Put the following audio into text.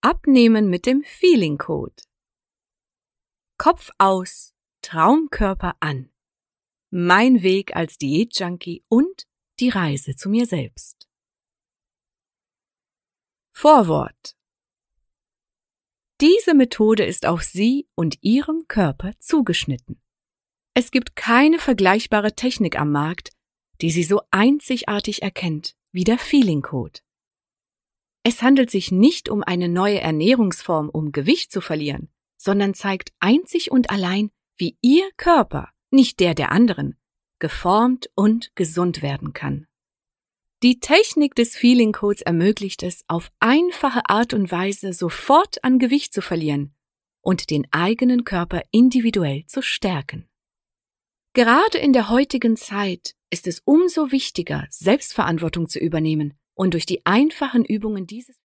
Abnehmen mit dem Feeling Code. Kopf aus, Traumkörper an. Mein Weg als Diätjunkie und die Reise zu mir selbst. Vorwort. Diese Methode ist auf Sie und Ihrem Körper zugeschnitten. Es gibt keine vergleichbare Technik am Markt, die Sie so einzigartig erkennt wie der Feeling Code. Es handelt sich nicht um eine neue Ernährungsform, um Gewicht zu verlieren, sondern zeigt einzig und allein, wie Ihr Körper, nicht der der anderen, geformt und gesund werden kann. Die Technik des Feeling Codes ermöglicht es, auf einfache Art und Weise sofort an Gewicht zu verlieren und den eigenen Körper individuell zu stärken. Gerade in der heutigen Zeit ist es umso wichtiger, Selbstverantwortung zu übernehmen und durch die einfachen Übungen dieses